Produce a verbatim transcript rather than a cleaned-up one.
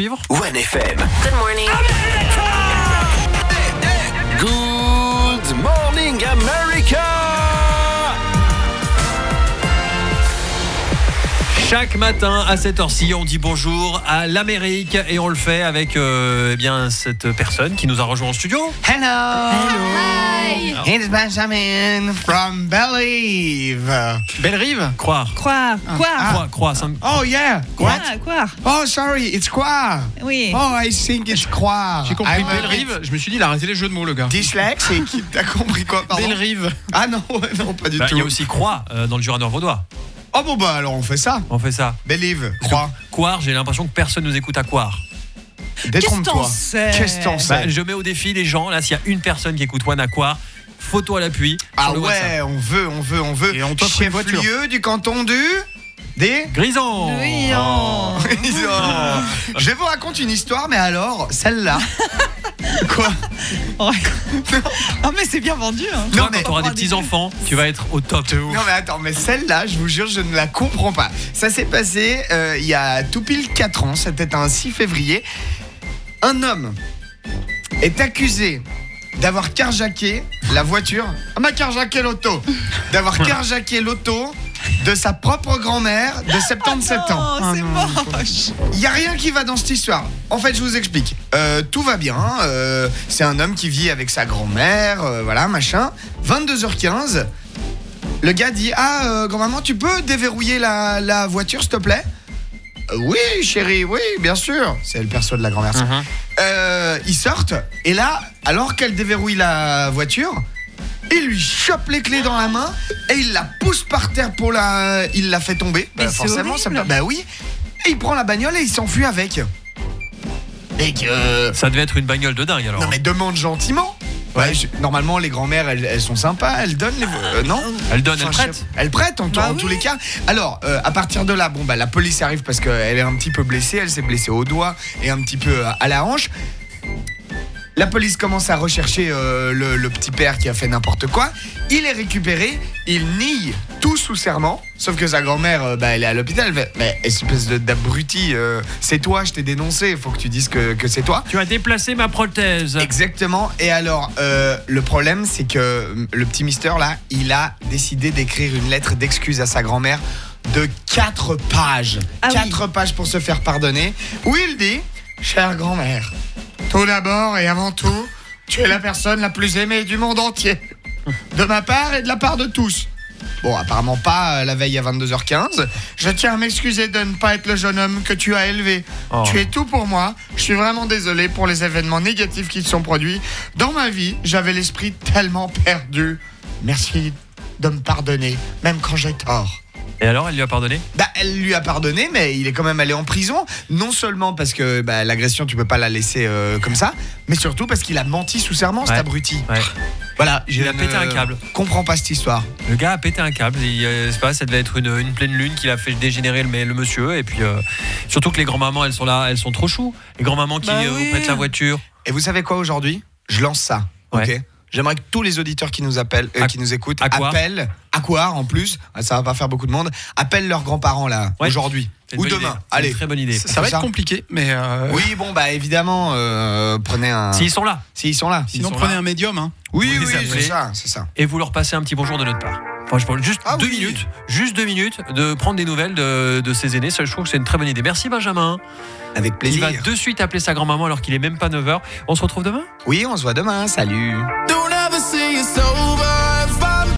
suivre. One F M. Good morning. Good morning, America. Chaque matin à cette heure-ci, on dit bonjour à l'Amérique et on le fait avec euh, eh bien, cette personne qui nous a rejoint en studio. Hello. Hi. It's Benjamin from Believe. Belle-Rive. Croire. Croire, croire. Croire, croire. ça me- Oh yeah. Croire, croire. Oh sorry, it's croire. Oui. Oh, I think it's croire. J'ai compris I'm a Belle-Rive, je me suis dit, il a arrêté les jeux de mots, le gars. bit dyslexique. T'as compris quoi, pardon? Belle-Rive. Ah non, non, pas du Bah, tout. il y a aussi croix euh, dans le Jura nord-vaudois. Oh bon bah alors on fait ça. On fait ça. Believe, croire. Croire, j'ai l'impression que personne nous écoute à croire. Détrompe-toi. Qu'est-ce que t'en sais Qu'est-ce que t'en sais? Bah, je mets au défi les gens, là, s'il y a une personne qui écoute One à croire, photo à l'appui. Ah sur le WhatsApp. ouais, on veut, on veut, on veut. Et on t'offre une voiture. Chef-lieu du canton du... Des... Grison. Oui, oh. Oh. Je vous raconte une histoire, mais alors, celle-là... Quoi? Oh, non mais c'est bien vendu. Hein. Toi, Non, mais- quand tu auras des petits-enfants, tu vas être au top. Non mais attends, mais celle-là, je vous jure, je ne la comprends pas. Ça s'est passé euh, il y a tout pile quatre ans, c'était un six février. Un homme est accusé d'avoir carjacké la voiture... Ah, m'a carjacké l'auto. D'avoir carjacké l'auto de sa propre grand-mère de soixante-dix-sept ans. Oh, c'est moche. Il n'y a rien qui va dans cette histoire. En fait, je vous explique. Euh, tout va bien. euh, c'est un homme qui vit avec sa grand-mère, euh, voilà, machin. vingt-deux heures quinze, le gars dit « Ah, euh, grand-maman, tu peux déverrouiller la, la voiture, s'il te plaît ?» Euh, Oui, chérie, oui, bien sûr. C'est le perso de la grand-mère. ça. Mhm. Euh, ils sortent, et là, alors qu'elle déverrouille la voiture, il lui chope les clés dans la main et il la pousse par terre pour la... Il la fait tomber. Mais Bah, c'est forcément, ça me... horrible. Bah oui. Et il prend la bagnole et il s'enfuit avec. Et que... Ça devait être une bagnole de dingue alors. Non mais demande gentiment. Ouais, je- normalement les grand-mères elles, elles sont sympas, elles donnent les... euh, non Elle donne, elle Enfin, prête. je sais- Elle prête en, Bah en oui. tous les cas. Alors, euh, à partir de là, bon bah la police arrive parce qu'elle est un petit peu blessée, elle s'est blessée au doigt et un petit peu à, à la hanche. La police commence à rechercher euh, le, le petit père qui a fait n'importe quoi. Il est récupéré, il nie tout sous serment. Sauf que sa grand-mère, euh, bah, elle est à l'hôpital. Elle fait, mais espèce de- d'abruti, euh, c'est toi, je t'ai dénoncé, il faut que tu dises que, que c'est toi. Tu as déplacé ma prothèse. Exactement. Et alors, euh, le problème, c'est que le petit mister là, il a décidé d'écrire une lettre d'excuse à sa grand-mère de quatre pages. Ah oui. quatre pages pour se faire pardonner. Où il dit, chère grand-mère, tout d'abord et avant tout, tu es la personne la plus aimée du monde entier. De ma part et de la part de tous. Bon, apparemment pas euh, la veille à vingt-deux heures quinze. Je tiens à m'excuser de ne pas être le jeune homme que tu as élevé. Oh. Tu es tout pour moi. Je suis vraiment désolé pour les événements négatifs qui se sont produits. Dans ma vie, j'avais l'esprit tellement perdu. Merci de me pardonner, même quand j'ai tort. Et alors, elle lui a pardonné? Bah, elle lui a pardonné, mais il est quand même allé en prison. Non seulement parce que bah, l'agression, tu peux pas la laisser euh, comme ça, mais surtout parce qu'il a menti sous serment, cet Ouais. abruti. Ouais. Voilà, je Il a pété un câble. comprends pas cette histoire. Le gars a pété un câble. Il, euh, c'est pas, ça devait être une, une pleine lune qui l'a fait dégénérer le, le monsieur. Et puis, euh, surtout que les grands-mamans, elles sont là, elles sont trop choues. Les grands-mamans qui Bah euh, oui. vous prêtent la voiture. Et vous savez quoi aujourd'hui? Je lance ça, Ouais. ok? J'aimerais que tous les auditeurs qui nous appellent, euh, À- qui nous écoutent, à quoi appellent, à quoi en plus, ça va pas faire beaucoup de monde, appellent leurs grands-parents là, Ouais. aujourd'hui, C'est une ou bonne demain. idée. C'est Allez. une très bonne idée. Ça, ça va ça. être compliqué, mais euh, Oui, bon, bah évidemment, euh, prenez un. S'ils sont là. S'ils sont là. sinon ils sont prenez là. un médium. Hein. Oui, vous oui, les appelez. c'est ça, c'est ça. Et vous leur passez un petit bonjour de notre part. Franchement, juste Ah deux oui. minutes, juste deux minutes de prendre des nouvelles de, de ses aînés. Ça, je trouve que c'est une très bonne idée. Merci Benjamin. Avec Il plaisir. va de suite appeler sa grand-maman alors qu'il est même pas neuf heures. On se retrouve demain? Oui, on se voit demain. Salut. Tous